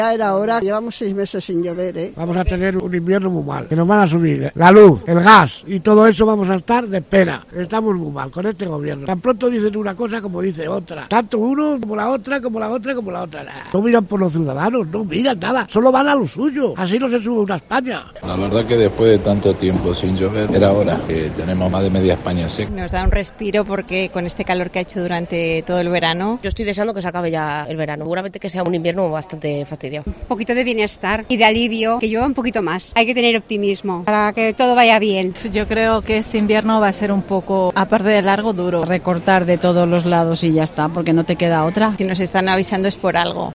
Ya era hora, llevamos 6 meses sin llover, ¿eh? Vamos a tener un invierno muy mal, que nos van a subir la luz, el gas y todo eso, vamos a estar de pena. Estamos muy mal con este gobierno. Tan pronto dicen una cosa como dice otra. Tanto uno como la otra, como la otra, como la otra. No miran por los ciudadanos, no miran nada, solo van a lo suyo. Así no se sube una España. La verdad que después de tanto tiempo sin llover, era hora, que tenemos más de media España seca. Nos da un respiro porque con este calor que ha hecho durante todo el verano. Yo estoy deseando que se acabe ya el verano. Seguramente que sea un invierno bastante fastidiado. Un poquito de bienestar y de alivio, que llueva un poquito más. Hay que tener optimismo para que todo vaya bien. Yo creo que este invierno va a ser un poco, aparte de largo, duro. Recortar de todos los lados y ya está, porque no te queda otra. Si nos están avisando es por algo.